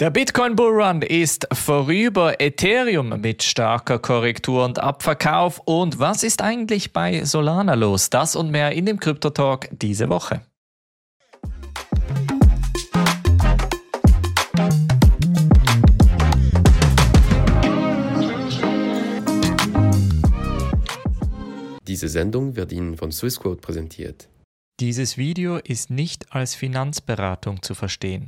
Der Bitcoin-Bullrun ist vorüber, Ethereum mit starker Korrektur und Abverkauf. Und was ist eigentlich bei Solana los? Das und mehr in dem Krypto-Talk diese Woche. Diese Sendung wird Ihnen von Swissquote präsentiert. Dieses Video ist nicht als Finanzberatung zu verstehen.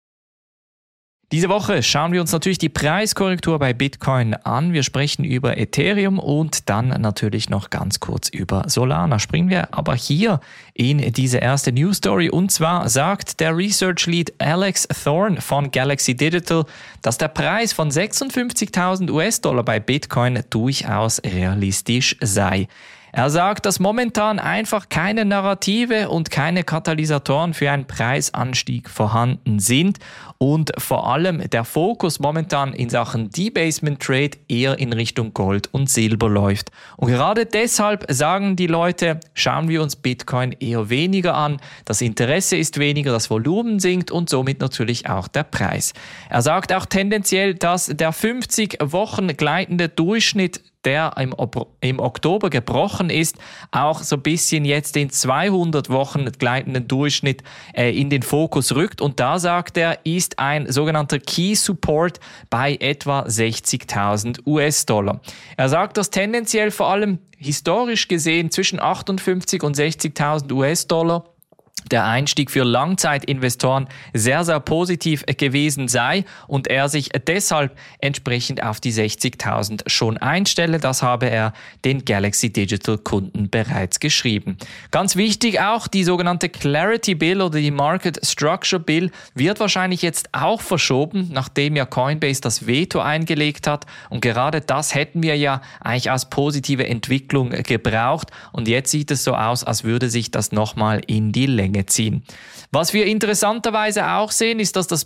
Diese Woche schauen wir uns natürlich die Preiskorrektur bei Bitcoin an. Wir sprechen über Ethereum und dann natürlich noch ganz kurz über Solana. Springen wir aber hier in diese erste News Story. Und zwar sagt der Research Lead Alex Thorne von Galaxy Digital, dass der Preis von 56.000 US-Dollar bei Bitcoin durchaus realistisch sei. Er sagt, dass momentan einfach keine Narrative und keine Katalysatoren für einen Preisanstieg vorhanden sind und vor allem der Fokus momentan in Sachen Debasement Trade eher in Richtung Gold und Silber läuft. Und gerade deshalb sagen die Leute, schauen wir uns Bitcoin eher weniger an. Das Interesse ist weniger, das Volumen sinkt und somit natürlich auch der Preis. Er sagt auch tendenziell, dass der 50 Wochen gleitende Durchschnitt, der im Oktober gebrochen ist, auch so ein bisschen jetzt den 200 Wochen gleitenden Durchschnitt in den Fokus rückt. Und da sagt er, ist ein sogenannter Key Support bei etwa 60.000 US-Dollar. Er sagt, dass tendenziell vor allem historisch gesehen zwischen 58 und 60.000 US-Dollar der Einstieg für Langzeitinvestoren sehr, sehr positiv gewesen sei und er sich deshalb entsprechend auf die 60.000 schon einstelle. Das habe er den Galaxy Digital Kunden bereits geschrieben. Ganz wichtig auch, die sogenannte Clarity Bill oder die Market Structure Bill wird wahrscheinlich jetzt auch verschoben, nachdem ja Coinbase das Veto eingelegt hat. Und gerade das hätten wir ja eigentlich als positive Entwicklung gebraucht. Und jetzt sieht es so aus, als würde sich das nochmal in die Länge ziehen. Was wir interessanterweise auch sehen, ist, dass das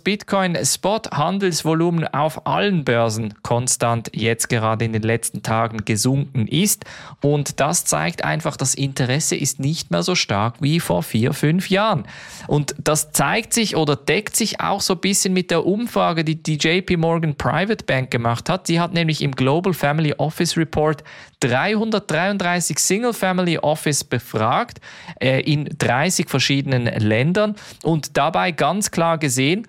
Bitcoin-Spot-Handelsvolumen auf allen Börsen konstant jetzt gerade in den letzten Tagen gesunken ist. Und das zeigt einfach, das Interesse ist nicht mehr so stark wie vor 4-5 Jahren. Und das zeigt sich oder deckt sich auch so ein bisschen mit der Umfrage, die die JP Morgan Private Bank gemacht hat. Sie hat nämlich im Global Family Office Report 333 Single Family Office befragt in 30 verschiedenen Ländern und dabei ganz klar gesehen,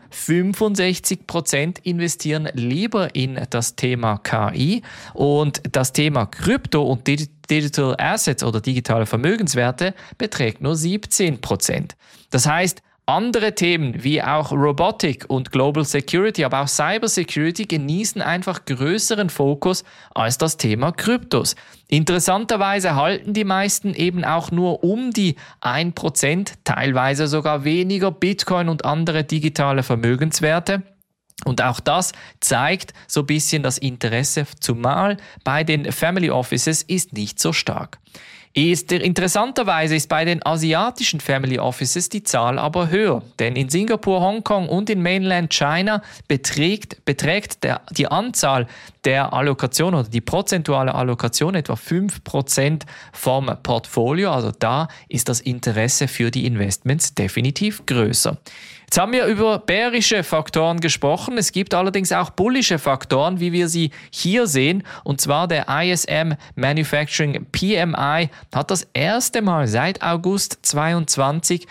65% investieren lieber in das Thema KI und das Thema Krypto und Digital Assets oder digitale Vermögenswerte beträgt nur 17%. Das heißt, andere Themen wie auch Robotik und Global Security, aber auch Cyber Security genießen einfach größeren Fokus als das Thema Kryptos. Interessanterweise halten die meisten eben auch nur um die 1%, teilweise sogar weniger Bitcoin und andere digitale Vermögenswerte. Und auch das zeigt so ein bisschen das Interesse, zumal bei den Family Offices ist nicht so stark. Interessanterweise ist bei den asiatischen Family Offices die Zahl aber höher, denn in Singapur, Hongkong und in Mainland China beträgt die Anzahl der Allokation oder die prozentuale Allokation etwa 5% vom Portfolio, also da ist das Interesse für die Investments definitiv größer. Jetzt haben wir über bärische Faktoren gesprochen. Es gibt allerdings auch bullische Faktoren, wie wir sie hier sehen. Und zwar der ISM Manufacturing PMI hat das erste Mal seit August 22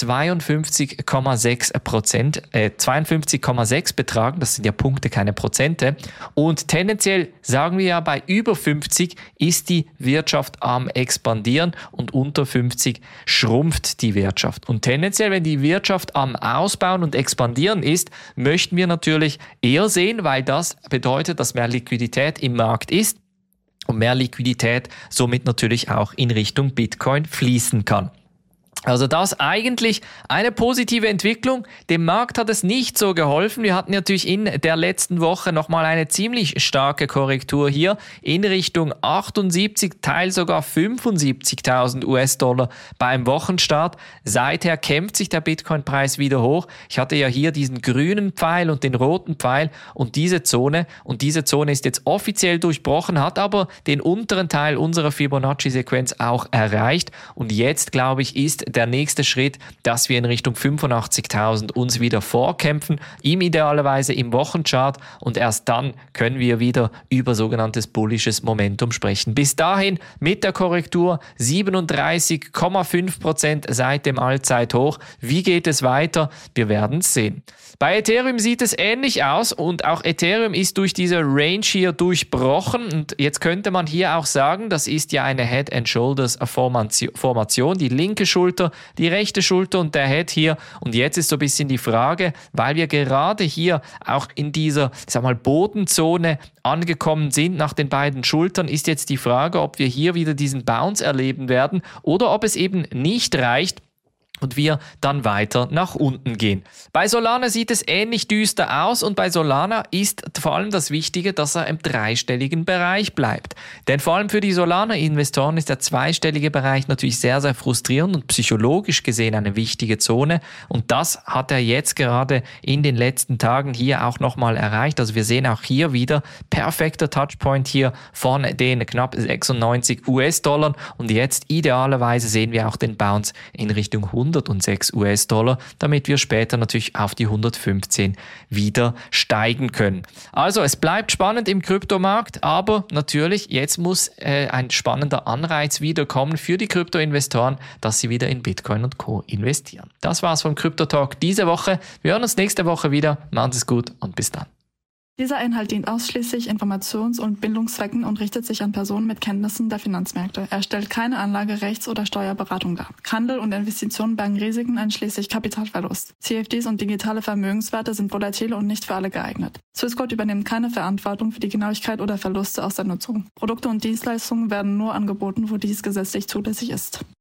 52,6 betragen. Das sind ja Punkte, keine Prozente. Und tendenziell sagen wir ja, bei über 50 ist die Wirtschaft am expandieren und unter 50 schrumpft die Wirtschaft. Und tendenziell, wenn die Wirtschaft am Ausbauen und expandieren ist, möchten wir natürlich eher sehen, weil das bedeutet, dass mehr Liquidität im Markt ist und mehr Liquidität somit natürlich auch in Richtung Bitcoin fließen kann. Also das eigentlich eine positive Entwicklung. Dem Markt hat es nicht so geholfen. Wir hatten natürlich in der letzten Woche nochmal eine ziemlich starke Korrektur hier in Richtung 78, teils sogar 75.000 US-Dollar beim Wochenstart. Seither kämpft sich der Bitcoin-Preis wieder hoch. Ich hatte ja hier diesen grünen Pfeil und den roten Pfeil und diese Zone ist jetzt offiziell durchbrochen, hat aber den unteren Teil unserer Fibonacci-Sequenz auch erreicht und jetzt, glaube ich, ist der nächste Schritt, dass wir in Richtung 85.000 uns wieder vorkämpfen, idealerweise im Wochenchart, und erst dann können wir wieder über sogenanntes bullisches Momentum sprechen. Bis dahin mit der Korrektur 37,5% seit dem Allzeithoch. Wie geht es weiter? Wir werden es sehen. Bei Ethereum sieht es ähnlich aus und auch Ethereum ist durch diese Range hier durchbrochen, und jetzt könnte man hier auch sagen, das ist ja eine Head and Shoulders Formation, die linke Schulter, die rechte Schulter und der Head hier, und jetzt ist so ein bisschen die Frage, weil wir gerade hier auch in dieser, Bodenzone angekommen sind nach den beiden Schultern, ist jetzt die Frage, ob wir hier wieder diesen Bounce erleben werden oder ob es eben nicht reicht und wir dann weiter nach unten gehen. Bei Solana sieht es ähnlich düster aus, und bei Solana ist vor allem das Wichtige, dass er im dreistelligen Bereich bleibt. Denn vor allem für die Solana-Investoren ist der zweistellige Bereich natürlich sehr, sehr frustrierend und psychologisch gesehen eine wichtige Zone, und das hat er jetzt gerade in den letzten Tagen hier auch nochmal erreicht. Also wir sehen auch hier wieder perfekter Touchpoint hier von den knapp 96 US-Dollar, und jetzt idealerweise sehen wir auch den Bounce in Richtung 106 US-Dollar, damit wir später natürlich auf die 115 wieder steigen können. Also es bleibt spannend im Kryptomarkt, aber natürlich jetzt muss ein spannender Anreiz wiederkommen für die Kryptoinvestoren, dass sie wieder in Bitcoin und Co. investieren. Das war's vom Krypto Talk diese Woche. Wir hören uns nächste Woche wieder. Macht es gut und bis dann. Dieser Inhalt dient ausschließlich Informations- und Bildungszwecken und richtet sich an Personen mit Kenntnissen der Finanzmärkte. Er stellt keine Anlage-, Rechts- oder Steuerberatung dar. Handel und Investitionen bergen Risiken einschließlich Kapitalverlust. CFDs und digitale Vermögenswerte sind volatil und nicht für alle geeignet. Swissquote übernimmt keine Verantwortung für die Genauigkeit oder Verluste aus der Nutzung. Produkte und Dienstleistungen werden nur angeboten, wo dies gesetzlich zulässig ist.